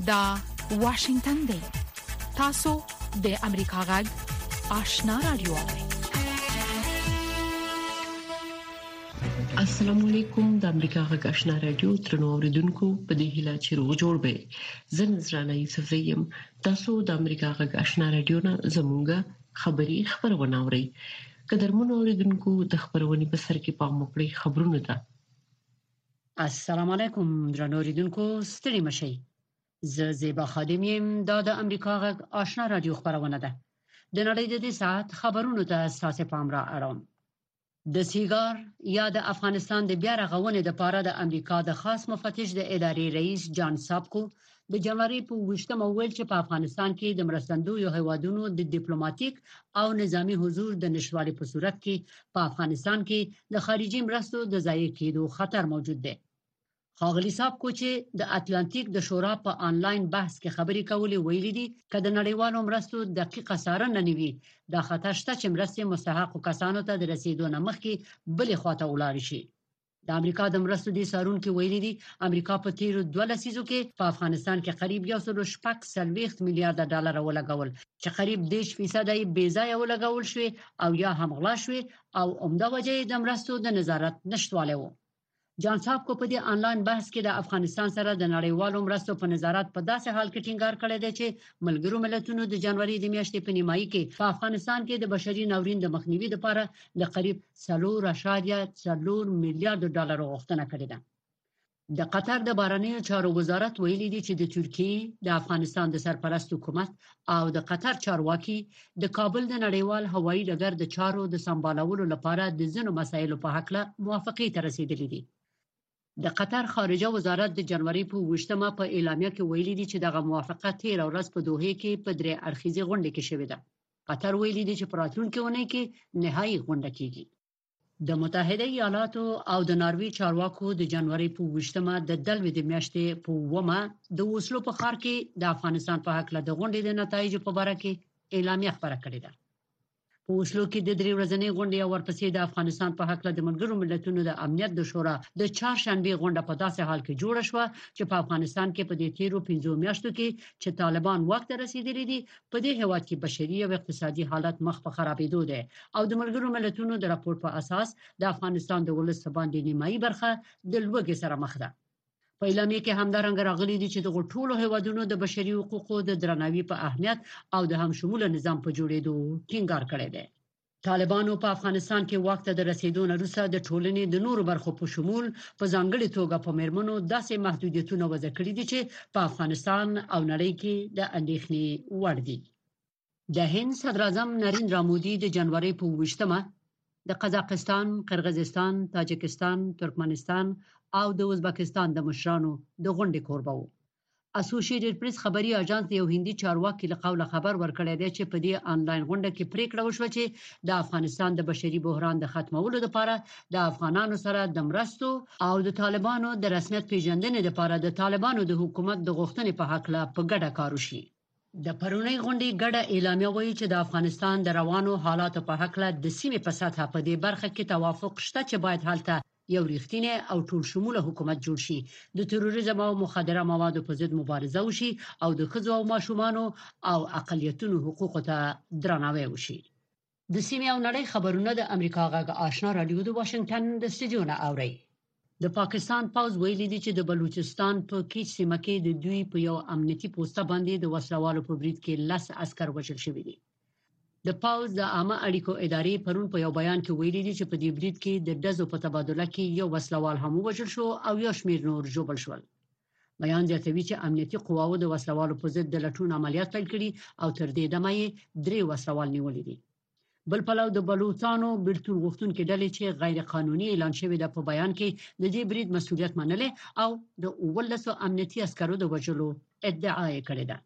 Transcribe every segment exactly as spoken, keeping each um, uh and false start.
دا واشنگتن دی. تاسو د امریکا غږ آشنا رادیو. السلام علیکم. د امریکا غږ آشنا رادیو ترنو اوریدونکو په دې هیله چې روغ جوړ به. زه نذرانه یوسف زیم. تاسو د امریکا غږ آشنا رادیو نه زموږه خبری خبرونه اورئ. قدرمنو اوریدونکو د خبرونې په سر کې پام وکړئ خبرونه ده. السلام علیکم درنو اوریدونکو، ستړي مشئ. زه زیبا خادم یم. دا د امریکا غږ آشنا رادیو خبرونه ده. د نړۍ د دې ساعت خبرونو ته اساسه پام را اړوم. د سیګار یا د افغانستان د بیا رغونې لپاره د امریکا د خاص مفتش د ادارې رئیس جان سابکو د جنوري په ویشتمه ویل چې په افغانستان کې د مرستندویو هیوادونو د ډیپلوماټیک او نظامی حضور د نشوالي په صورت کې په افغانستان کې د خارجي مرستو د ضایع کېدو خطر موجود دی. ښاغلي سابکو چې د اتلانتیک د شورا په آنلاین بحث کې خبرې کولې ویلي دي چې د نړیوالو مرستو دقیقه څارنه نه وي، دا خطر شته چې مرستې مستحقو کسانو ته د رسیدو نه مخکې بلې خواته ولاړ شي. د امریکا د مرستو د سارونکو ویلي دي امریکا په تیرو دوه لسیزو کې په افغانستان کې قریب یو سل شپږ څلوېښت میلیارډ ډالر ولګول چې قریب دېرش فیصد یې بې ځایه ولګول شوی او یا هم غلا شوی او عمده وجه یې د مرستو د نظارت نشټوالی و. جان سابکو په دې آنلاین بحث کې د افغانستان سره د نړیوالو مرستو په نظارت په داسې حال کې ټینګار کړی دی چې ملګرو ملتونو د جنوري د میاشتې په نیمایي کې په افغانستان کې د بشري ناورین د مخنیوي لپاره د قریب څلور اعشاریه څلور میلیارډ ډالر غوښتنه کړې ده. د قطر د بهرنیو چارو وزارت ویلي دی چې د ترکیې د افغانستان د سرپرست حکومت او د قطر چارواکي د کابل د نړیوال هوایي ډګر د چارو د سمبالولو لپاره د ځینو مسایلو په حق له موافقې ته رسیدلي دي. د قطر خارجه وزارت د جنوري په ویشتمه په اعلامیه کې ویلي دی چې دغه موافقه تیر ورځ په دوحه کې په درې اړخیزه غونډه کې شوې ده. قطر ویلي دی چې په راتلونکي اونۍ کې نهایي غونډه کیږي. د متحده ایالاتو او د ناروې چارواکو د جنوري په ویشتمه د دلوي د میاشتې په ومه د وسلو په خار کې د افغانستان په حق له د غونډې د نتایجو په اړه کې اعلامیه خبره کړې ده. په وسلو کې د درې ورځې غونډې او ورپسې د افغانستان په حق له د ملګرو ملتونو د امنیت د شورا د چهارشنبه غونډه په داسې حال کې جوړه شوه چې په افغانستان کې په دې تیرو پنځو میاشتو کې چې طالبان وخت رسیدلی دي په دې هیواد کې بشري او اقتصادي حالت مخ په خرابېدو دی او د ملګرو ملتونو د راپور په اساس د افغانستان د ولس باندې نیمایي برخه د لوږې سره مخ ده. په اعلامیه کې همدارنګه راغلي دي چې د ټولو هیوادونو د بشري حقوقو د درناوي په اهمیت او د همشموله نظام په جوړېدو ټینګار کړی دی. طالبانو په افغانستان کې وخت د رسیدو نه وروسته د ټولنې د نورو برخو په شمول په ځانګړي توګه په میرمنو داسې محدودیتونه وضع کړي دي چې په افغانستان او نړۍ کې د اندېښنې وړ دي. د هند صدر اعظم نریندرا مودي د جنوري په ویشتمه د قزاقستان، قرغیزستان، تاجکستان، ترکمنستان او د ازبکستان د مشرانو د غونډې کوربه وو. اسوسییټډ پریس خبري اژانس یو هندي چارواکي له قوله خبر ورکړی دی چې په دې آنلاین غونډه کې پریکړه وشوه چې د افغانستان د بشري بحران د ختمولو لپاره د افغانانو سره د مرستو او د طالبانو د رسمیت پیژندنې لپاره د طالبانو د حکومت د غوښتنې په حق له په ګډه کار وشي. د پرونی غونډې ګډه اعلامیه وایي چې د افغانستان د روانو حالاتو په حق له د سیمې په سطحه په دې برخه کې توافق شته چې باید هلته یو ریښتینی او ټول شموله حکومت جوړ شي، د تروریزم او مخدره موادو په ضد مبارزه وشي او د ښځو او ماشومانو او اقلیتونو حقوقو ته درناوی وشي. د سیمې او نړۍ خبرونه د امریکا غږ آشنا رادیو د واشنگټن د سټوډیو نه اوري. د پاکستان پوز ویلي دی چې د بلوچستان په کیچ سیمه کې د دوی په یو امنیتي پوسټ باندې د وسلوالو په برید کې لس عسكر وژل شوي دي. د پاوز د عامه اړیکو ادارې پرون په یو بیان کې ویلي دي چې په دې برید کې د ډزو په تبادله کې یو وسلوال هم وژل شو او یو شمېر نور ژوبل شول. بیان زیاتوي چې امنیتي قواو د وسلوالو په ضد د لټون عملیات پیل کړي او تر دې دمه یې درې وسلوال نیولي دي. بل پلو د بلوچستانو بیلتون غوښتونکو ډلې چې غیر قانوني اعلان شوی د په بیان کې د دې برید مسؤلیت منلې او د ولسو امنیتي عسکرو د وژلو ادعا یې کړې ده.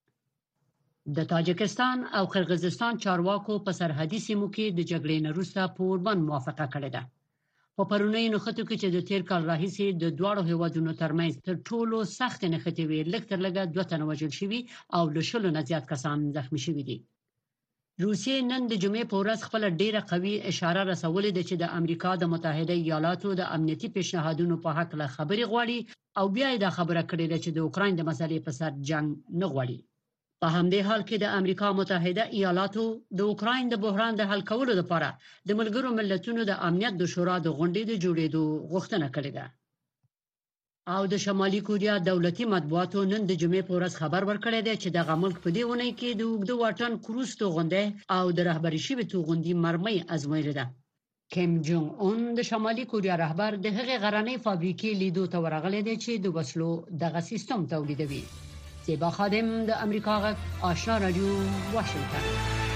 د تاجکستان او قرغیزستان چارواکو په سرحدي سیمو کې د جګړې نه وروسته پوربند موافقه کړې ده. په پرونی نښتو کې چې د تیر کال راهیسې د دواړو هیوادونو ترمنځ تر ټولو سخت نښتې وې، لږ تر لږه دوه تنه وژل شوي او له شلو نه زیات کسان زخمي شوي دي. روسیې نن د جمعې په ورځ خپل ډیره قوي اشاره رسولې ده چې د امریکا د متحده ایالاتو د امنیتي پیشنهادونو په حق له خبرې غواړي او بیا یې دا خبره کړې ده چې د اوکراین د مسلې په سر جنگ نه غواړي. په همدې حال کې د امریکا متحده ایالاتو د اوکراین د بحران د حل کولو لپاره د ملګرو ملتونو د امنیت د شورا د غونډې د جوړېدو غوښتنه کړې ده. او د شمالي کوریا دولتي مطبوعاتو نن د جمعې په ورځ خبر ورکړی دی چې دغه ملک په دې ونې کې د اوږده واټن کروز توغندۍ او د رهبري شوي توغندي مرمۍ ازمویلې ده. کیم جونګ اون د شمالي کوریا رهبر د هغې غرنۍ فابریکې لیدو ته ورغلی دی چې د وسلو دغه سیستم تولیدوي. زیبا خادم د امریکا غږ آشنا رادیو واشنگټن.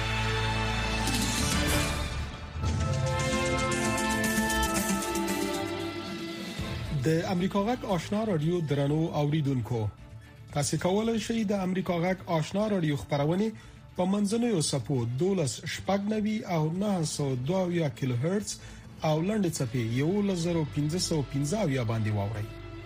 د امریکا غږ آشنا رادیو درنو اوریدونکو، تاسو کولای شئ د امریکا غږ آشنا رادیو خبرونه په منځنوي سپو دولس شپږ نوي او نه سوه دوه کیلو هرتز او لنډ چپی یو لزر پنځه سوه پنځه باندې واورئ.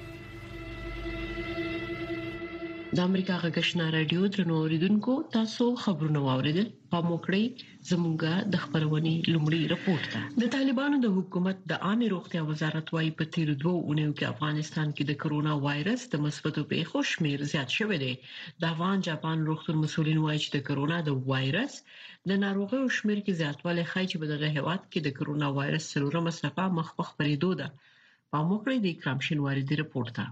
د امریکا غږ آشنا رادیو درنو اوریدونکو، تاسو خبرونه واوریدل. په موکړی زموږه د خبرونې لومړی راپور ده. د طالبانو د حکومت د عامه روغتیا وزارت وايي په تیر دوه اونیو کې افغانستان کې د کرونا وایرس د مثبتو پیښو شمیر زیات شوی دی. د افغان جاپان روغتون مسولین وايي چې د کرونا د وایرس د ناروغیو شمیر کې زیاتوالی ښایي چې په دغه هیواد کې د کرونا وایرس څلورمه څپه مخ په خپرېدو ده. په موکړی د اکرام شینواری دی راپور ده.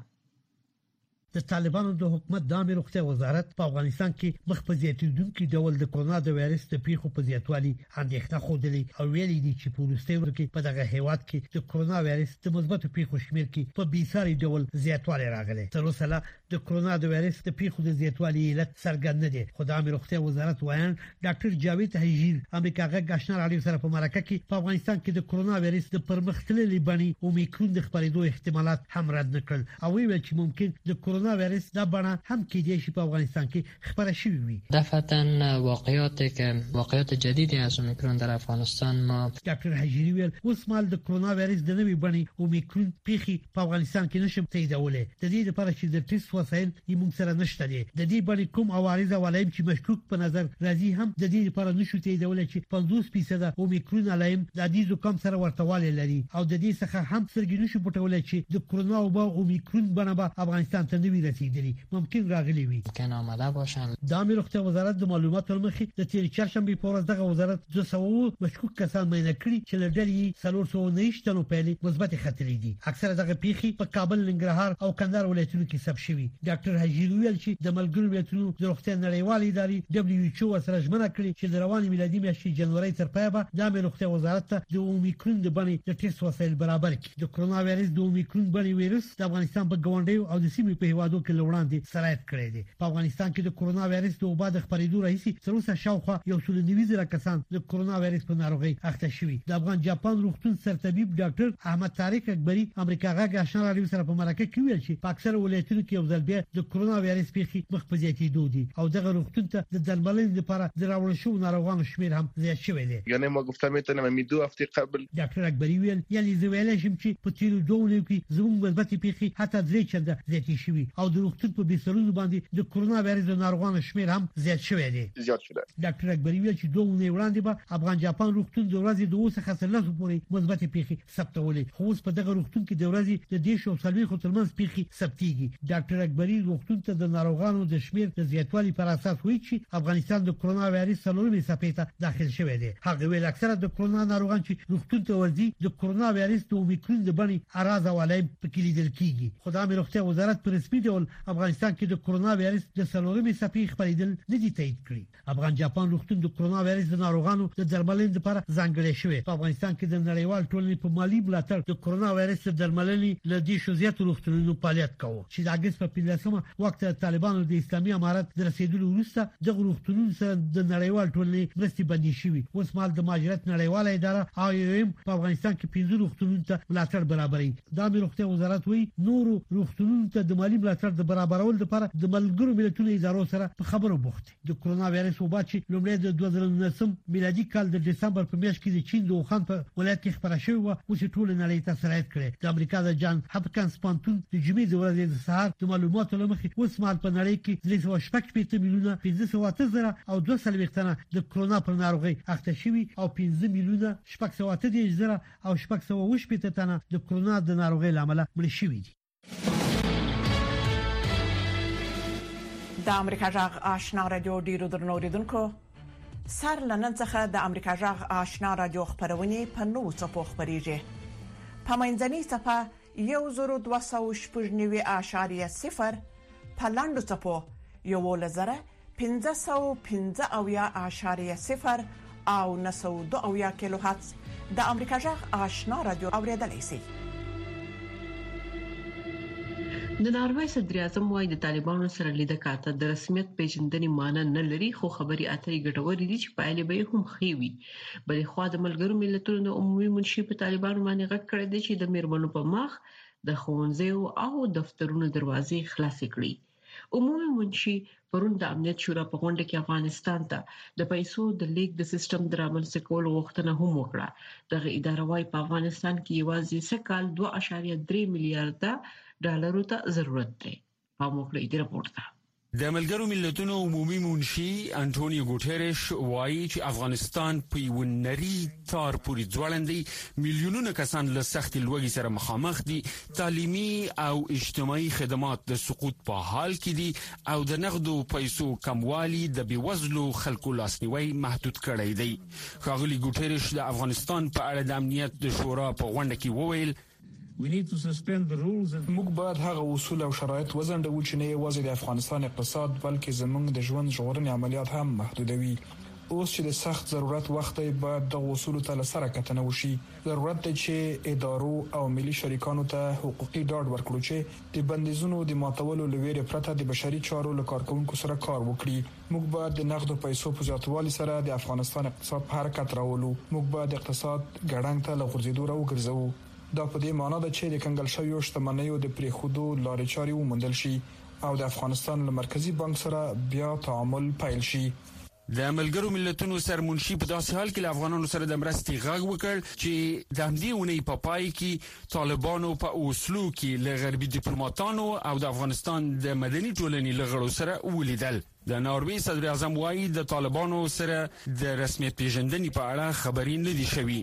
د طالبانو د حکومت د عامه روغتیا وزارت په افغانستان کې مخ په زیاتېدونکو ډول د کرونا د وایرس د پیښو په زیاتوالي اندېښنه خوده او ویلي دي چې په وروستي وخت کې په دغه هیواد کې د کرونا وایرس د مثبتو پیښو شمیر کې په بیساري ډول زیاتوالی راغلی. تر اوسه لا د کرونا د وایرس د پیښو د زیاتوالي علت څرګند نه دی. خو د عامه روغتیا وزارت وایي ډاکټر جاوید حجیر امریکا غږ آشنا رادیو سره په مرکه کې په افغانستان کې د کرونا وایرس د پرمختللي بڼې اومیکرون د خپرېدو احتمالات هم رد نکړل او ویل چې ممکن د کرونا وایرس دا بڼه هم کېدای شي په افغانستان کې خبره شوې وي. دفعتاً واقعیاتی که واقعیت جدیدی از اومیکرون در افغانستان ما ډاکټر حجیری ویل اوس مال د کرونا وایرس د نوې بڼې اومیکرون پیښې په افغانستان کې نشم تاییدولای. د دې لپاره چې د ټیسټ وسایل یې موږ سره نشته دي. د دې بڼې کوم عوارض علایم چې مشکوک په نظر راځي هم د دې لپاره نشو تاییدولای چې پنځوس فیصد اومیکرون علایم د دې زکام سره ورتوالی لري او د دې څخه هم څرګند نشو پټولای چې د کرونا او اومیکرون بڼه به افغانستان ته نوی رسیدلی ممکن راغلی وي. ممکن آمده باشند. د امیر روغتیا وزارت د معلوماتو مخې د تیر چهارشنبه په ورځ دغه وزارت دوه سوه مشکوک کسان معاینه کړي چې له ډلې څلور سوه نه شتنو پیلي مثبت خطرې دي. اکثره دغه پیښې په کابل، ننګرهار او کندهار ولایتونو کې ثبت شوي. ډاکټر حجیر ویل چې د ملګرو ملتونو د روغتیا نړیوالې ادارې دبليو ایچ او سره ژمنه کړې چې د رواني میلادي میاشتې جنوري تر پایه به د امیر روغتیا وزارت ته د اومیکرون د بڼې د ټیسټ وسایل برابر کړي. د کرونا وایرس د اومیکرون بڼې وایرس د افغانستان په ګاونډیو او د سیمې په هیوادو کې لوړاندې سرایت کړی دی. په افغانستان کې د کرونا وایرس د وبا د خپرېدو راهیسې تر اوسه شاوخوا یو سل نوي زره کسان د کرونا وایرس په ناروغۍ اخته شوي. د افغان جاپان روغتون سرطبيب ډاکټر احمد طارق اکبری امریکا غږ آشنا رادیو سره په مرکه کې ویل چې په اکثر ولایتونو کې یو ځل بیا د کرونا وایرس پیښې مخ په زیاتېدو دي او دغه روغتون ته د درملنې لپاره د راوړل شوو ناروغانو شمیر هم زیات شوی دی. یعنی ما گفتم میتونم می دو هفته قبل ډاکټر اکبری ویل یعنی زه ویل شم چې په تیر دوه اونیو کې زموږ مثبت پیښې حتی درې چنده زیاتې شوي او د روغتون په بسترونو باندې د کرونا وایرس د ناروغانو شمیر هم زیات شوی دی. زیات شوی. ډاکټر اکبری ویل چې دوه اونۍ وړاندې به افغان جاپان روغتون د ورځې د اوسه خسرلاسو پورې مثبت پیښې ثبتولې. خو اوس په دغه روغتون کې د ورځې د دیش او سلوي خطرمنځ پیښې ثبتېږي. ډاکټر اکبری روغتون ته د ناروغانو د شمیر د زیاتوالي پر اساس وایي چې افغانستان د کرونا وایرس څلورمې څپې ته داخل شوی دی. هغه ویل اکثره د کرونا ناروغان چې روغتون ته ورځي د کرونا وایرس د اومیکرون د بڼې اراز او علایم پکې لیدل کیږي. خدای مې روغتیا وزارت په رسمي ډول افغانستان کې د کرونا وایرس د څلورمې څپې خپرېدل نه دي تایید کړی. افغان جاپان روغتون د کرونا وایرس د ناروغانو د درملنې لپاره ځانګړی شوی. په افغانستان کې د نړیوال ټولنې په مالی ملاتړ د کرونا وایرس د درملنې له دې شوزیات روغتونونو فعالیت کوي چې د اگست په پنځمه وخت طالبانو د اسلامي امارت د رسیدلو وروسته د روغتونونو سره د نړیوال ټولنې مرستې بندي شوې. اوس مال د مهاجرت نړیواله اداره آی او ام په افغانستان کې پنځه روغتونونو ته ملاتړ برابري. د امیر روغتیا وزارت وایي نورو روغتونونو ته د مالی ملاتړ د برابرولو لپاره د ملګرو ملتونو ادارو سره په خبرو بوخت دي. د کرونا وایرس وبا چې لومړی د دوه زره نولسم میلادي کال د دسمبر په میاشت کې د چین د ووخان په ولایت کې خبره شوې و او چې ټول نړۍ ته سرایت کړي. د امریکا د جان هاپکینز پانتون د جمعې د ورځې د سهار د معلوماتو لمخې اوس مهال په نړۍ کې درې سوه شپږ شپېته میلیونه پنځه سوه اته زره او دوه څلوېښت تنه د کرونا پر ناروغي اخته شوي او پنځه میلیونه شپږ سوه اته دېرش زره او شپږ سوه اووه شپېته تنه د کرونا د ناروغي لامل مړه شوي دي. د امریکا جغ آشنا رادیو ډیرو درنو اوریدونکو سر لنن څخه د امریکا جغ آشنا رادیو خبرونه په نو څپو خبريږي په منځني صفه یو زرو دوه سوه شپږ نوي اعشاریه صفر په لاندو څپو یو لزره پنځه سوه پنځه اویا اعشاریه صفر او نه سوه دوه اویا کیلو هرتز د امریکا جغ آشنا رادیو اوریدلای شي. د ناروې صدر اعظم وايي د طالبانو سره لیدل کاته د رسمیت پیژندنې معنی نه لري خو خبري اترې ګټورې دي چې پایلې به هم خېوي. بلې خو د ملګرو ملتونو د عمومي منشي په طالبانو باندې غږ کړی دی چې د میرمنو په مخ د ښوونځیو او دفترونو دروازې خلاصې کړي. عمومي منشي پرون د امنیت شورا په غونډه کې افغانستان ته د پیسو د لیک د سیستم درامل سکول غوښتنه هم وکړه. دغه اداره وايي په افغانستان کې یوازې سکهال دوه اعشاریه درې میلیارډ ډالرو ته ضرورت دی. په موږ دې راپورټ ته د ملګرو ملتونو عمومي منشي انټونیو ګوټيريش وایي چې افغانستان په یو نری تار پورې ځوړندې میلیونونه کسان له سخت لوږې سره مخامخ دي، تعلیمي او اجتماعي خدمات د سقوط په حال کې دي او د نقدو پیسو کموالی د بیوزلو خلکو لاسنیوي محدود کړی دی. ښاغلي ګوټيريش د افغانستان په اړه د امنیت د شورا په غونډه کې وویل موږ باید هغه اصول او شرایط وزندو چې نه یوازې د افغانستان اقتصاد بلکې زموږ د ژوند ژغورنې عملیات هم محدودوي. اوس چې د سخت ضرورت وخت دی باید د اصول ته سره کتنه وشي. ضرورت دی چې ادارو او ملي شریکانو ته حقوقي ډاډ ورکړو چې د بندیزونو د ماتولو لویره پرته د بشري چارو له کارکونکو سره کار وکړي. موږ باید د نقد پیسو په زیاتوالي سره د افغانستان اقتصاد په حرکت راولو. موږ باید اقتصاد ګړنګ ته لغورځېدو راوګرځو. دا په دې معنی ده چې د کنګل شویو شتمنیو د پریخودو لارې چارې وموندل شي او د افغانستان له مرکزی بانک سره بیا تعامل پیل شي. د ملګرو ملتونو سرمنشي په داسې حال کې له افغانانو سره د مرستې غږ وکړ چې د همدې اونۍ په پای کې طالبانو په اوسلو کې له غربي ډیپلوماټانو او د افغانستان د مدني ټولنې له غړو سره ولیدل. د ناروې صدر اعظم وايي د طالبانو سره د رسمیت پیژندنې په اړه خبرې نه دي شوي.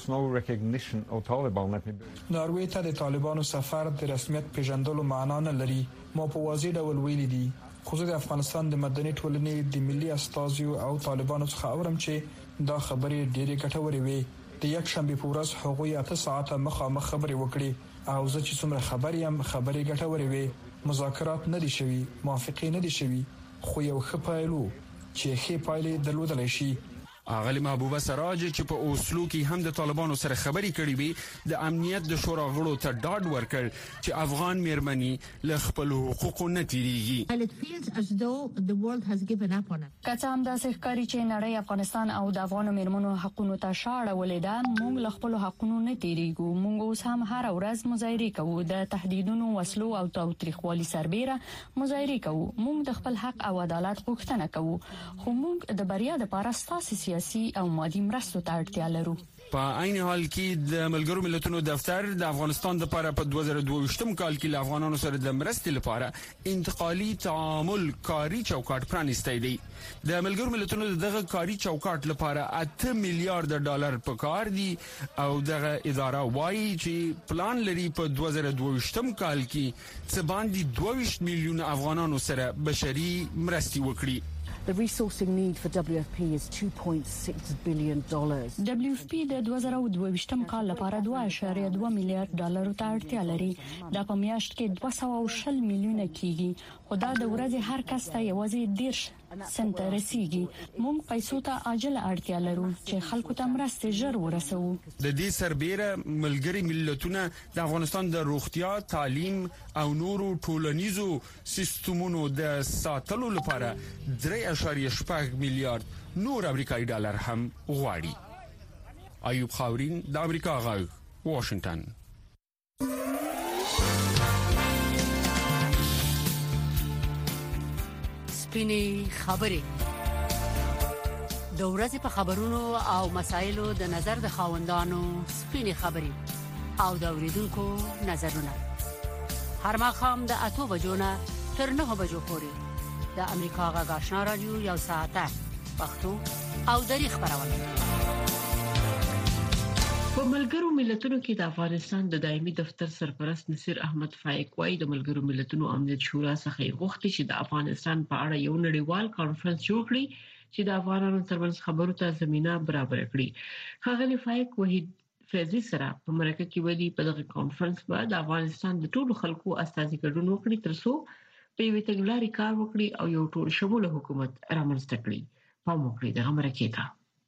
ناروې ته د طالبانو سفر د رسمیت پیژندلو معنا نه لري. ما په واضح ډول ویلي دي خو د افغانستان د مدني ټولنې د ملي استازیو او طالبانو څخه اورم چې دا خبرې ډېرې ګټورې وي. د یک شنبه په ورځ هغوی اته ساعته مخامخ خبرې وکړي او زه چې څومره خبرې هم خبرې ګټورې وي. مذاکرات نه دي شوي، موافقې نه دي شوي، خو یو ښه پایلو چې ښه پایلې درلودلی شي. اغلی محبوبه سراج چې په اوسلو کې هم د طالبانو سره خبرې کړې وي د امنیت د شورا غړو ته ډاډ ورکړ چې افغان میرمنې له خپل حقوقو نه تیریږي. کله هم دا ښکاري چې نړۍ افغانستان او د افغان میرمنو حقوقو ته شاړه ولیدا. موږ له خپل حقوقو نه تیریږو. موږ اوس هم هر ورځ مظاهره کوو د تهدیدونو، وسلو او تاوتریخوالي سربېره مظاهره کوو. موږ د خپل حق او عدالت غوښتنه کوو خو موږ د بریا لپاره ستاسو سیاسي او مادي مرستو ته اړتیا لرو. په عین حال کې د ملګرو ملتونو دفتر د افغانستان لپاره په دوه زره دوه ویشتم کال کې له افغانانو سره د مرستې لپاره انتقالي تعامل کاری چوکاټ پرانیستی دی. د ملګرو ملتونو دغه کاری چوکاټ لپاره اته میلیارډ ډالر پکار دي او دغه اداره وایي چې پلان لري په دوه زره دوه ویشتم کال کې څه باندې دوه ویشت میلیونه افغانانو سره بشري مرستې وکړي. The resourcing need for W F P is two point six billion dollars. W F P د دوه زره دوه ویشتم کال لپاره دوه اعشاریه دوه میلیارډ ډالر ته اړتیا لري. دا په میاشت کې دوه سوه او شل میلیونه کیږي خو دا د ورځې هر کس ته یوازې دیرش سنت رسیږي. موږ پیسو ته عاجل اړتیا لرو چې خلکو ته مرسته ژر ورسوو. د دې سربېره ملګري ملتونه د افغانستان د روغتیا، تعلیم او نورو ټولنیزو سیستمونو د ساتلو لپاره درې اعشاریه شپږ میلیارډ نور امریکایي ډالر هم غواړي. ایوب خاورین د امریکا غږ، واشنگټن. سپینې خبرې د ورځې په خبرونو او مسایلو د نظر د خاوندانو سپینې خبرې او د اوریدونکو نظرونه هر مخام د اتو بجو نه تر نه بجو پورې د امریکا غږ آشنا رادیو یو ساعته پښتو او دری خبرونه په ملګرو ملتونو کې د افغانستان د دایمي دفتر سرپرست نصیر احمد فائق وايي د ملګرو ملتونو امنیت شورا څخه غوښتي چې د افغانستان په اړه یو نړیوال کانفرنس جوړ کړي چې د افغانانو ترمنځ خبرو ته زمينه برابر کړي. ښاغلي فائق وحید فیضی سره په مرکه کې ویلي په دغه کانفرنس باندې د افغانستان د ټولو خلکو استازي ګډون وکړي ترڅو په یوه تګلارې کار وکړي او یو ټول شموله حکومت رامنځته کړي. په موکړي دغه مرکه ته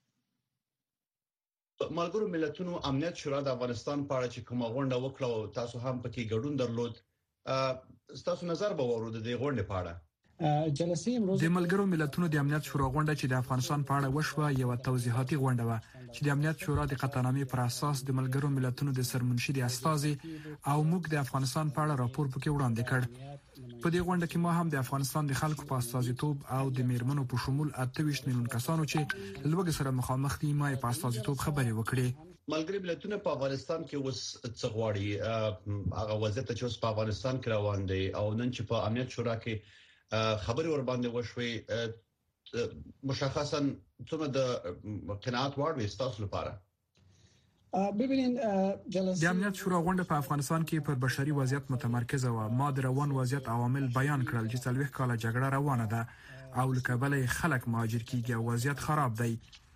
ملګرو ملتونو امنیت شورا د افغانستان په اړه چې کومه غونډه وکړه او تاسو هم پکې ګډون درلود، تاسو نظر به ورود د غونډې په اړه؟ جلسې امروز د ملګرو ملتونو د امنیت شورا غونډه چې د افغانستان په اړه وشوه یو توضیحاتي غونډه و چې د امنیت شورا د قطعنامې پر اساس د ملګرو ملتونو د سرمنشي د استازي او موږ د افغانستان په اړه راپور پکې وړاندې کړ. په دې غونډه کې ما هم د افغانستان د خلکو په استازیتوب او د میرمنو په شمول اته ویشت میلیون کسانو چې لوګي سره مخامخ دي ما په استازیتوب خبرې وکړې. ملګری ملتونه په افغانستان کې اوس څه غواړي؟ هغه وضعیت چې اوس په افغانستان کې روان دی او نن چې په امنیت شورا کې خبرې ور باندې وشوي مشخصا څومره د قناعت وړ وي تاسو لپاره؟ ببینید د امنیت شورا غونډه په افغانستان کې پر بشري وضعیت متمرکزه و. ما د روان وضعیت عوامل بیان کړل چې څلويخ کاله جګړه روانه ده او لکبلې خلک مهاجر کیږي او وضعیت خراب دی.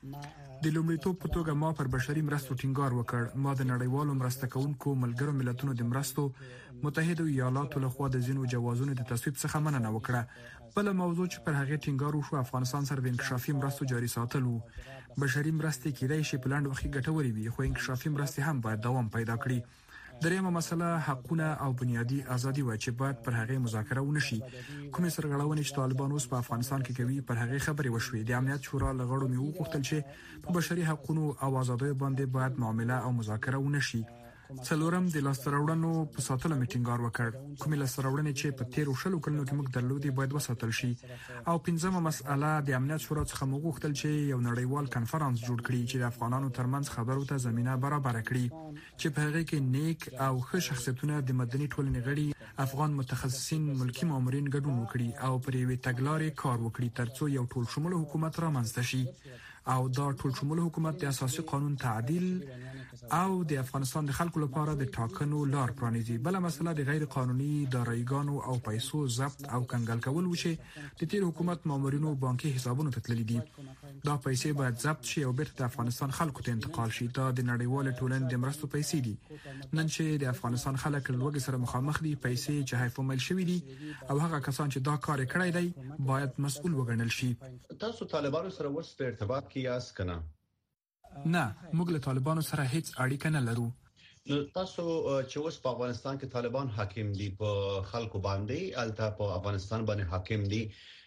د لومړیتوب په توګه ما پر بشري مرستو ټینګار وکړ. ما د نړیوالو مرسته کوونکو ملګرو ملتونو د مرستو متحده ایالاتو له خوا د زینو جوازونو د تصویب څخه مننه وکړه. بل موضوع چې پر هغه ټینګار وشو افغانستان سره د انکشافي مرستو جاري ساتل وو. بشري مرستې کېدای شي په لاندې وخت ګټورې وي خو انکشافي مرستې هم باید دوام پیدا کړي. دریمه مسله حقونه او بنیادی ازادي و چې باید پر هغه مذاکره ونشي. کومې سرغړونې چې طالبان اوس په افغانستان کې کوي پر هغه خبرې وشوي. د امنیت شورا لغړو میو غوښتل چې په بشري حقوقو او ازادۍ باندې باید معامله او مذاکره ونشي. څلورم د لاستراوړنو په ساتلو میټینګار وکړ. کومې لاستراوړنې چې په تیر وشلو کلونو کې موږ درلودي باید وساتل شي. او پنځمه مسأله د امنیت شورا څخه موږ غوښتل چې یو نړیوال کانفرنس جوړ کړي چې د افغانانو ترمنځ خبرو ته زمينه برابر کړي چې په هغه کې نیک او ښه شخصیتونه د مدني ټولنې غړي افغان متخصصین ملکی مامورین ګډون وکړي او پر یوې تګلارې کار وکړي ترڅو یو ټول شموله حکومت رامنځته شي او دا ټول شموله حکومت د اساسي قانون تعدیل او د افغانستان د خلکو لپاره د ټاکنو لار پرانیزي. بل مسله د غیر قانوني دارایګانو او پیسو ضبط او کنګل کول و چې د تیر حکومت مامورینو بانکي حسابونو ته تللي دي. دا پیسې باید ضبط شي او بیرته د افغانستان خلکو ته انتقال شي. دا د نړیوال ټولنې د مرستو پیسې دي. نن چې د افغانستان خلک لوګي سره مخامخ دي پیسې چې حیفومل شوی دي او هغه کسان چې دا کار کړی دی باید مسؤل وګڼل شي. تاسو طالبانو سره اوس په ارتباط کې یاست کنه؟ نه، موږ له طالبانو سره هیڅ اړیکه نه لرو. نو تاسو چې اوس په افغانستان کې طالبان حاکم دي په خلکو باندې الته په افغانستان باندې حاکم دي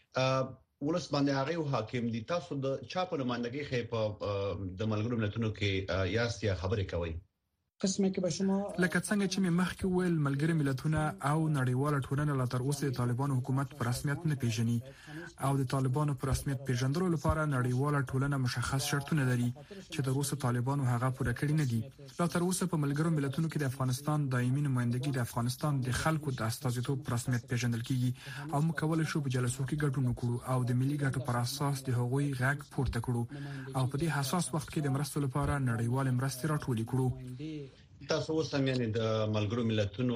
ولس باندې هغه حاکم دي، تاسو د چا په نمائندګۍ خې په د ملګرو ملتونو کې یاست یا خبرې کوي؟ قسمه کې به شما لکه څنګه چې مې مخکې ویل ملګری ملتونه او نړیواله ټولنه لا تر اوسه د طالبانو حکومت پر رسمیت نه پیژني او د طالبانو پر رسمیت پیژندلو لپاره نړیواله ټولنه مشخص شرطونه لري چې تر اوسه طالبانو هغه پوره کړی نه دي. لا تر اوسه په ملګرو ملتونو کې د افغانستان دایمي نمائندګي د افغانستان د خلکو د استازیتوب پر رسمیت پیژندل کیږي او موږ کولای شو په جلسو کې ګډون وکړو او د ملي ګټو پر اساس د هغوی غږ پورته کړو او په دې حساس وخت کې د مرستو لپاره نړیواله مرستې راټولې کړو. تاسو اوس هم یعنی د ملګرو ملتونو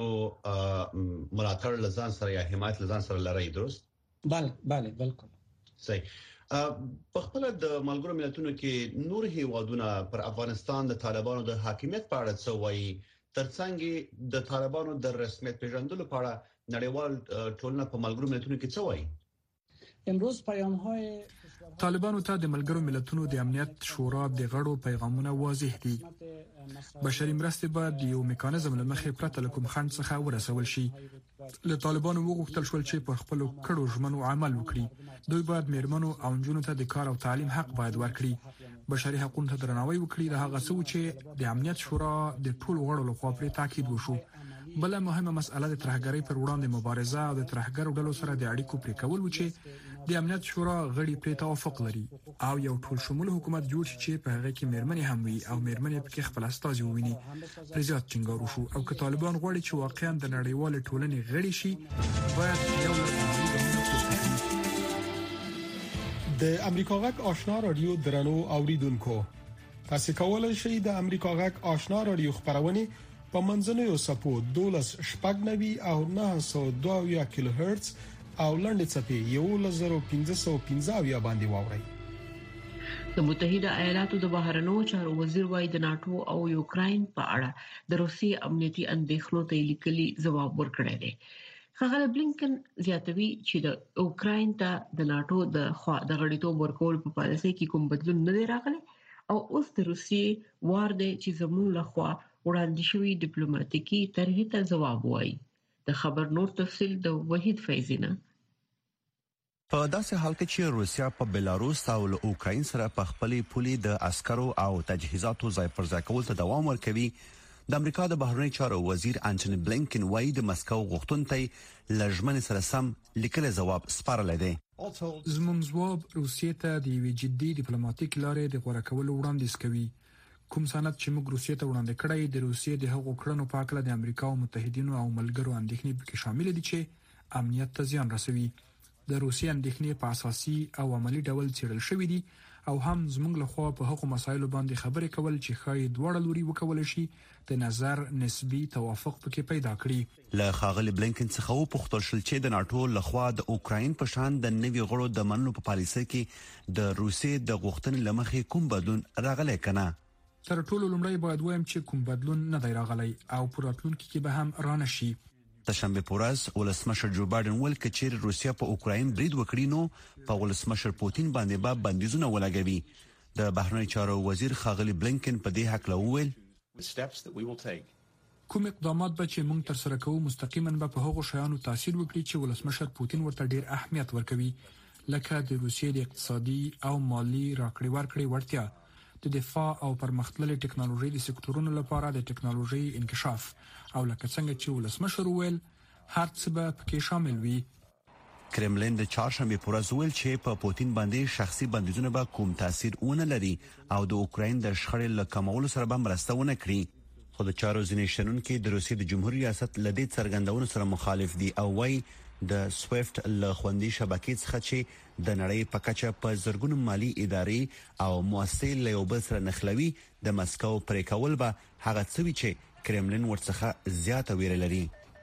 ملاتړ لزان سره یا حمایت لزان سره لري، درست؟ بله بله بالکل صحیح. په خپل د ملګرو ملتونو کې نور هیوادونه پر افغانستان د طالبانو د حاکمیت په اړه څه وایي؟ ترڅنګ د طالبانو د رسمیت پیژندلو په اړه نړیوال ټولنه په ملګرو ملتونو کې څه وایي؟ امروز پیام‌های طالبانو ته د ملګرو ملتونو د امنیت شورا د غړو پیغامونه واضح دي. بشري مرستې باید یو میکانیزم له مخې پرته له کوم خنډ څخه ورسول شي. له طالبانو وغوښتل شول چې په خپل کړو ژمنو عمل وکړي. دوی باید میرمنو او نجونو ته د کار او تعلیم حق باید ورکړي. بشري حقوقو ته درناوی وکړي. د هغه څه چې د امنیت شورا د ټولو غړو لخوا پرې تاکید وشو. بل مهمه مسأله د ترهګرۍ پر وړاندې مبارزه او د ترهګرو ډلو سره د اړیکو پرې کول و چې د امنیت شورا غړي پرې توافق لري او یو ټول شموله حکومت جوړ شي چې په هغه کې مېرمنې هم وي او مېرمنې پکې خپل استازي وویني. پر زیات ټینګار وشو او که طالبان غواړي چې واقعا د نړیوال ټولنې غړي شي باید یو د امریکا غږ آشنا رادیو درنو اوریدونکو تاسو کولای شئ د امریکا غږ آشنا رادیو خبرونه په منځنوي سپو دولس شپږ نوي او نه سو دوه کیلو هرتز او لنډ چپی یو لزر پنځه سو پنځه باندې واوري. د متحده ایالاتو د بهرنیو چارو وزیر وای د ناتو او یوکرين په اړه د روسي امنیتي اندېښنو ته لیکلي ځواب ورکړی دی. خغل بلینکن زیاتوي چې د اوکرين ته د ناتو د خوا د غړیتوب ورکول په پالیسي کې کوم بدلون نه دی راغلی او اوس د روسي وار دی چې زموږ له خوا وړاندې شوی ډیپلوماټیکي طرحې ته ځواب وایي. د خبر نور تفصیل د وحید فیضینه. په داسې حال کې چې روسیا په بلاروس او اوکرين سره په خپلې پولي د عسکرو او تجهیزاتو ځای پر ځای کول ته دوام ورکوي، د امریکا د بهرنی چارو وزیر انټونی بلینکن وايي د مسکو غوښتنې لژمن سره سم لیکل جواب سپارل دي. زموږ ځواب روسیې ته د یوې جدي ډیپلوماټیک لارې د غوړه کولو وړاندیز کوي. کوم سند چې موږ روسیې ته وړاندې کړی د روسیې د هغو کړنو په اړه د امریکا او متحدینو او ملګرو اندېښنې پکې شامل دي چې امنیت ته زیان رسوي. د روسیې اندېښنې په اساسي او عملی ډول څېړل شوې دي او هم زموږ له خوا په هغو مسایلو باندې خبرې کول چې ښایي دواړه لوري وکولای شي د نظر نسبي توافق پکې پیدا کړي. له ښاغلي بلینکن څخه وپوښتل شول چې د ناتو له خوا د اوکرين په شان د نوي غړو د منلو په پالیسۍ کې د روسیې د غوښتنې لمخې کوم بدلون راغلی کنه. تر ټولو لومړی باید وایم چې کوم بدلون نه دی راغلی او په راتلونکي کې به هم رانه شي. د شنبه پورز ولسمشر جو بایدن ول کچیر روسیا په اوکرين برید وکړي نو په ولسمشر پوتین باندې به با بندیزونه ولګوي. د بهرنی چارو وزیر خاغلی بلینکن په دې حق لوول کوم اقدامات به چې موږ تر سره کوو مستقیما به په هغو شیانو تاثیر وکړي چې ولسمشر پوتین ورته ډیر اهمیت ورکوي، لکه د روسیې د اقتصادي او مالی راکړې ورکړې وړتیا، د دفاع او پرمختللې ټکنالوژي د سکتورونو لپاره د ټکنالوژي انکشاف او لکه څنګه چې ولسمشر وویل هر څه به پکې شامل وي. کرملین د چهارشنبه پر ورځ ویل چې په پوتین باندې شخصي بندیزونه به کوم تاثیر ونه لري او د اوکرين د شخړې له کمولو سره به مرسته ونه کړي. خو د چارو ځینې شنونکو د روسیې د جمهوریت ریاست لدې څرګندونو سره مخالف دي او وايي د سويفت له خوندي شبکې څخه چې د نړۍ په کچه په زرګونو مالی ادارې او مؤسسې له یو بل سره نښلوي د مسکو پرې کول به هغه څه وي چې کرملین ورڅخه زیاته ویره لري.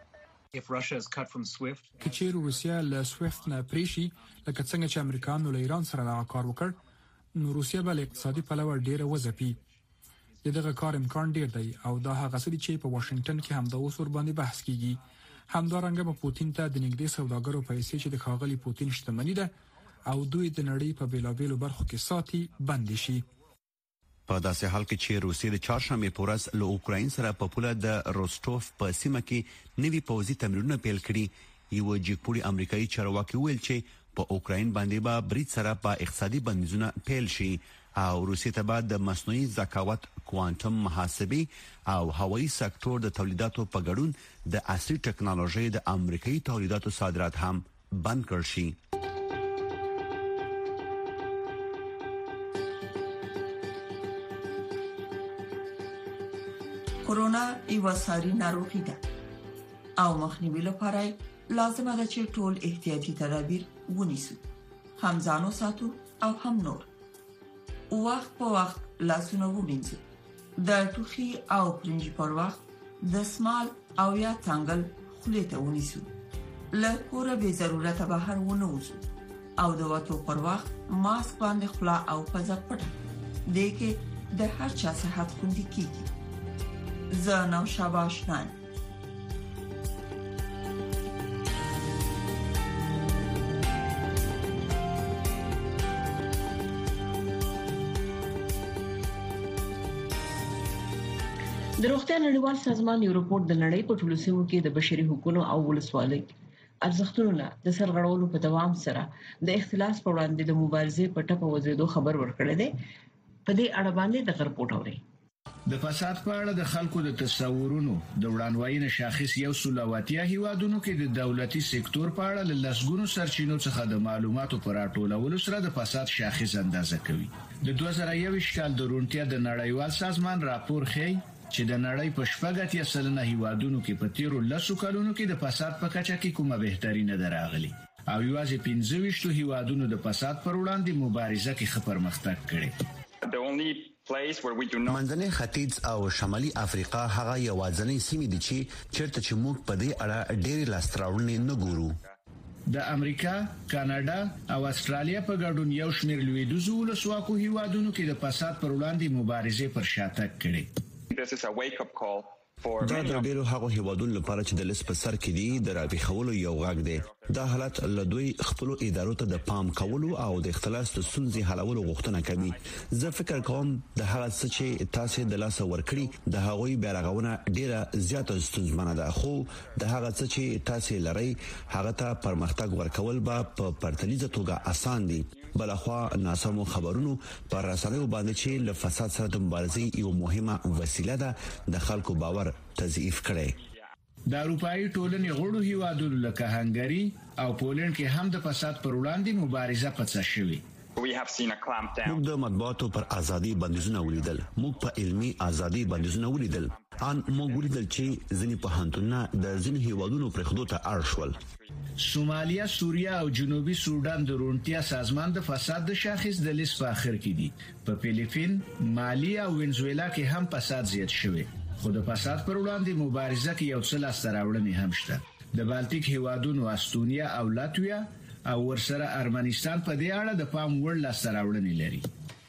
کچیر روسیا له سويفت نه پریشي لکه څنګه چې امریکایانو له ایران سره لا کار وکړ نو روسیا به اقتصادي پلوه ډیره وځپي. دغه کار امکان ډیر دی او دا هغه څه دي چې په واشنگټن کې هم د اوس ور باندې بحث کیږي. همدارنګه په پوتین ته د نږدې سوداګرو پیسې چې د خاغلی پوتین شتمنۍ ده او دوی د نړۍ په بیلابېلو برخو کې ساتي بند شي. په داسې حال کې چې روسیې د چهارشنبه په ورځ له اوکرين سره په پوله د روستوف په سیمه کې نوي پوځي تمرینونه پیل کړي. یو جګپوړي امریکایي چارواکي ویل چې په اوکرين باندې به برید سره په اقتصادي بندیزونه پیل شي او روسیې ته به د مصنوعي ذکاوت، کوانټم محاسبه او هوایي سکتور د تولیداتو په ګډون د عصري ټکنالوژي د امریکایي تولیداتو صادرات هم بند کړ شي. کورونا یو ساري ناروغي ده او مخنیوي لپاره لازمه ده چې ټول احتیاطي تدابیر ونیسو، هم ځانو ساتو او هم نور. وخت په وخت لاسونه ومینځو، د ټوخي او پرنجي پر وخت د سمال او یا څنګل خولې ته ونیسو، له کوره به ضرورت بهر ونه وځو او د وټو پر وخت ماسک باندې خلا او پزه پټه دې کې د هر چا صحت خوندي کیږي. زه نو شاباشنان د روغتیا نړیوال سازمان یو رپورت د نړۍ په ټولو سیمو کې د بشري حقوقو او ولسوالۍ ارزښتونو له د سرغړولو په دوام سره د اختلاس په وړاندې د مبارزې په ټپه وزیدو خبر ورکړی دی. په دې اړه باندې د رپورت اوري د فساد په اړه د خلکو د تصورونو د وړاندوینې شاخص یو سلواتیا هیوادونو کې د دولتي سکتور په اړه له لسګونو سرچینو څخه د معلوماتو پر راټولولو سره د فساد شاخص اندازه کوي. د دوه زره یوویشت کال د روڼتیا د نړیوال سازمان راپور ښيي چې د نړۍ په شپږ اتیا سلنه هیوادونو کې په تیرو لسو کلونو کې د فساد په کچه کې کومه بهترینه دراغلي او یوازې پنځه ویشت هیوادونو د فساد پر وړاندې مبارزه کې ښه پرمختګ کړی. منځنی ختیځ او شمالي افریقا هغه یوازینی سیمې دي چې چیرته چې موږ په دې اړه ډېری لاستراوړنې نه ګورو. د امریکا، کاناډا او استرالیا په ګډون یو شمېر لویدیځو ولسواکو هیوادونو کې د فساد پر وړاندې مبارزه پر شاتګ کړي. دا د ډیرو هغو هیوادونو لپاره چې د لیست په سر کې دي د رابطولو یو غږ دی. دا حالت له دوی خپل ادارو ته د پام کولو او د اختلاس د ستونزې حلولو غوښتنه کوي. زه فکر کوم د هغه څه چې تاسو د لاس ورکړي د هغوی بیرغونه ډیره زیاته ستونزمنه ده، خو د هغه څه چې تاسو لري هغه ته پرمختګ ورکول به په پرتلیزه توګه اسان دي. بلخوا ناسمو خبرونو پر رسنیو باندې چې له فساد سره د مبارزې یو مهمه وسیله ده د خلکو باور تضعیف کړي. د اروپאי ټولنې غړو هیوادونو لکه هنګری او پولند کې هم د فساد پر وړاندې مبارزه پڅه شوې. موږ د مطبوعاتو پر ازادي بندیزونه ولیدل، موږ په علمي ازادي بندیزونه ولیدل، ان موږ ولیدل چې ځینې پوهنتونونه د ځینې هیوادونو پر خدو ته اړ شول. سومالیا، سوریه او جنوبي سودان د روڼتیا سازمان د فساد د شاخص د لیست په اخر کې دي. په فلیپین، مالی او وینزویلا کې هم فساد زیات شوی، خو د فساد پر وړاندې مبارزه کې یو څه لاسته راوړنې هم شته. د بالټیک هیوادونو استونیا او لاتویا او ورسره ارمنستان په دې اړه د پام وړ لاسته راوړنې لري.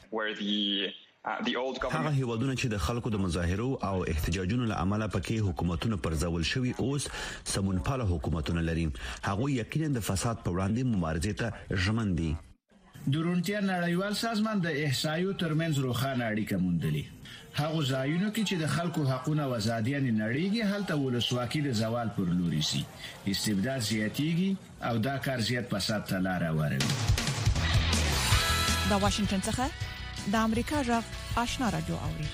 هغه هیوادونه چې د خلکو د مظاهرو او احتجاجونو له امله پکې حکومتونه پر ځول شوي اوس سمونپاله حکومتونه لري. هغه یقینا د فساد په وړاندې مبارزې ته ژمن دي. د روڼتیا نړیوال سازمان د احصایو ترمنځ روښانه اړیکه موندلې. هغه ځایونه کې چې د خلکو حقوقونه او ازادیان نړیږي هلته ولسواکي د زوال پر لوري سي، استبداد زیاتیږي او دا کار زیات فساد ته لار هواروي. د واشنگټن څخه د امریکا غږ آشنا رادیو اوري.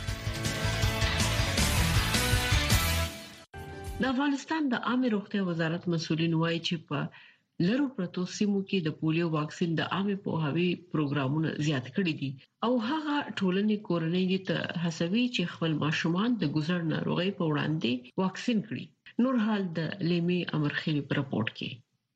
د افغانستان د عامه روغتیا وزارت مسؤلین وایي چې په لرو پروتو سیمو کې د پولیو واکسین د عامه پوهاوی پروګرامونه زیات کړي دي او هغه ټولنې کورنۍ دي ته هڅوي چې خپل ماشومان د ګوزړ ناروغۍ په وړاندې واکسین کړي. نور حال د لیمي امرخیلی په راپورټ کې.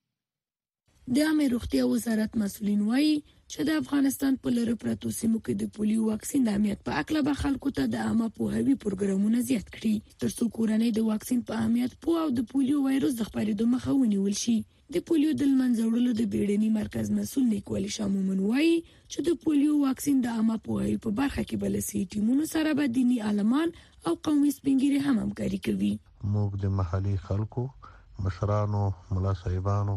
د عامه روغتیا وزارت مسؤلین وایي چې د افغانستان په لرو پروتو سیمو کې د پولیو واکسین د اهمیت په اړه به خلکو ته د عامه پوهاوی پروګرامونه زیات کړي ترڅو کورنۍ د واکسین په اهمیت پوه او د پولیو وایروس د خپرېدو مخه ونیول شي. د پولیو د منځوړلو د بیړني مرکز مسؤل نیکوالي شامومن وایي چې د پولیو واکسین د عامه پوهاوی په برخه کې بلسي ټیمونو سره به دیني عالمان او قومي سپینګری هم همکاري کوي. موږ د محلي خلکو، مشرانو، ملا صاحبانو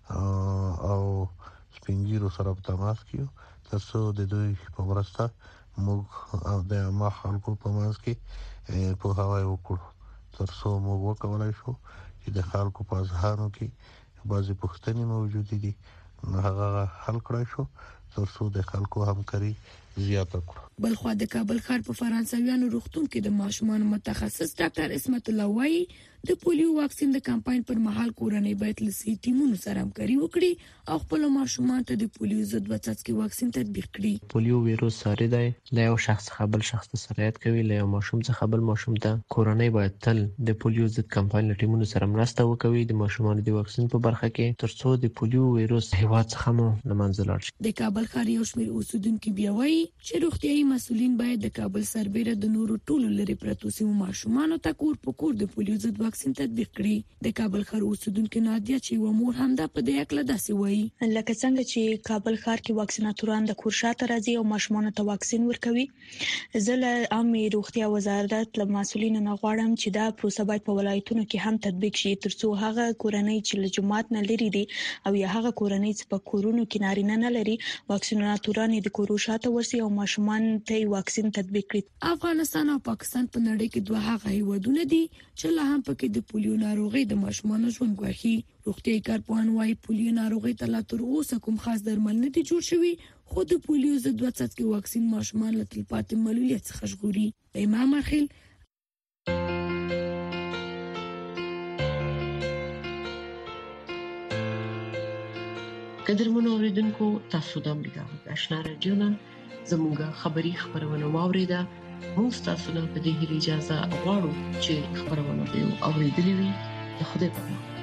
او سپینګیرو سره په تماس کې ترڅو د دوی په مرسته موږ او د عامه خلکو په منځ کې په هواي وکړو ترڅو موږ وکولای شو چې د خلکو په ځهانو کې بعضی پوښتنې موجود دي نو هغه حل کړای شو ترڅو د خلکو همکاري زیاته کړو. بلخوا د کابل ښار په فرانسویانو روغتون کې د ماشومان متخصص ډاکټر اسمت الله وایي د پولیو واکسین د کمپاین پر مهال کورنۍ باید له سي ټیمونو سره همکاري وکړي او خپل ماشومان ته د پولیو ضد وڅڅکي واکسین تطبیق کړي. پولیو ویروس ساري دی، له یو شخص څخه بل شخص ته سرایت کوي، له یو ماشوم څخه بل ماشوم ته. کورنۍ باید تل د پولیو ضد کمپاین له ټیمونو سره مرسته وکړي د ماشومان د واکسین په برخه کې ترڅو د پولیو ویروس هیواد څخه مو لمنځه لاړ شي. د کابل ښار یو شمېر اوسیدونکو بیا وایي چې روغتيایي مسؤلین باید د کابل سربېره د نورو ټولو لري پروتو سیمو ماشومان ته کور په کور د پولیو ضد واکسین تطبیق کړي. د کابل ښار اوسیدونکو نادیا چې و مور هم د په دې اکل داسې وایي لکه څنګه چې کابل ښار کې واکسیناتوران د کور شاته راځي او ماشومان ته واکسین ورکوي. زه له عامه روغتیا وزارت له مسؤلینو نه غواړم چې دا پروسه باید په ولایتونو کې هم تطبیق شي ترڅو هغه کورنۍ چې له جماعت نه لري دي او یا هغه کورنۍ چې په کورونو کې نارینه نه لري واکسیناتوران د کور شاته ورسي او ماشومان ته واکسین تطبیق کړي. افغانستان او پاکستان په نړۍ کې دوه هغه هیوادونه دي چې لا هم پکې د پولیو ناروغي د ماشومانو ژوند ګواښي. روغتيایي کارپوهان وايي پولیو ناروغي ته لا تر اوسه کوم خاص درمل نه دي جوړ شوي خو د پولیو ضد دوه څاڅکي واکسین ماشومان له تلپاتې معلولیت څخه ژغوري. امام مرخیل قدرمن اوریدونکو، تاسو د امریکا غږ آشنا رادیو نه زموږه خبری خبرونه واوریده. موږ تاسو ته په دې اجازه غواړو چې خبرونه به اوریدلې وي. خدای په امان.